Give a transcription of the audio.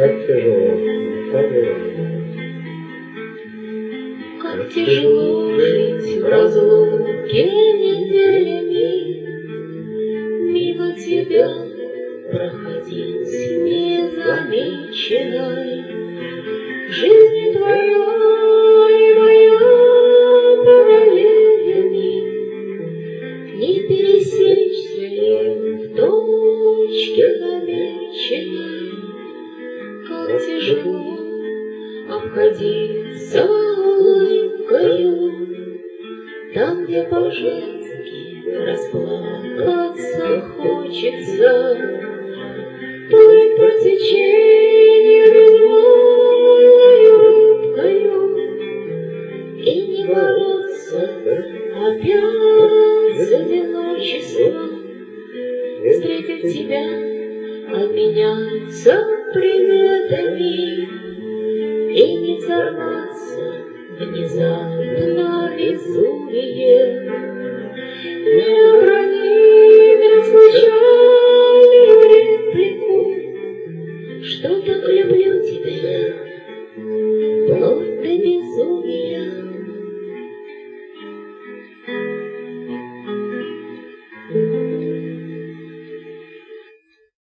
Как тяжело, как тяжело жить в разлуке неделями, мимо тебя проходить незамеченной. Жизнь твоя и моя параллелями, не пересечься им в точке намеченной. Как тяжело обходиться улыбкою, там, где по-женски расплакаться хочется. Плыть по течению рыбкою и не бороться опять с одиночеством. Встретить тебя, обменяться приветами и не взорваться внезапно безумие.